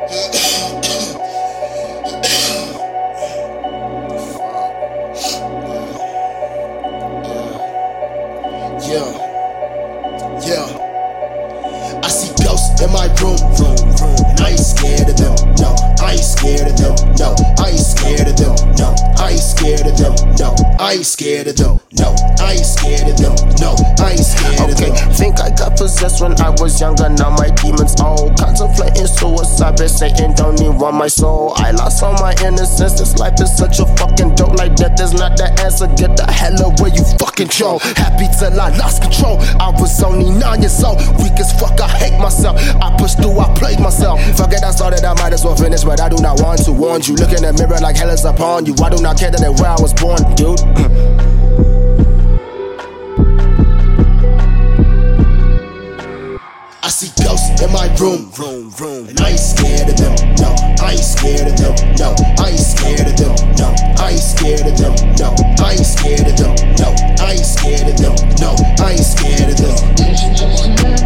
Yeah. I see ghosts in my room. And I ain't scared of them. No, I ain't scared of them. No, I ain't scared of them. No, I ain't scared of them. No, I ain't scared of them. No, I ain't scared of them. No, I ain't scared of them. Think I got possessed when I was younger, now my demons old. Contemplating suicide, but Satan don't even want my soul. I lost all my innocence, this life is such a fucking joke. Like death is not the answer, get the hell away, you fucking troll. Happy till I lost control, I was only 9 years old. Weak as fuck, I hate myself, I pushed through, I played myself. Fuck it, I started, I might as well finish, but I do not want to warn you. Look in the mirror like hell is upon you, I do not care that where I was born, dude. I see ghosts in my room, and I ain't scared of them. No, I ain't scared of them. No, I ain't scared of them. No, I ain't scared of them. No, I ain't scared of them. No, I ain't scared of them. No, I ain't scared of them.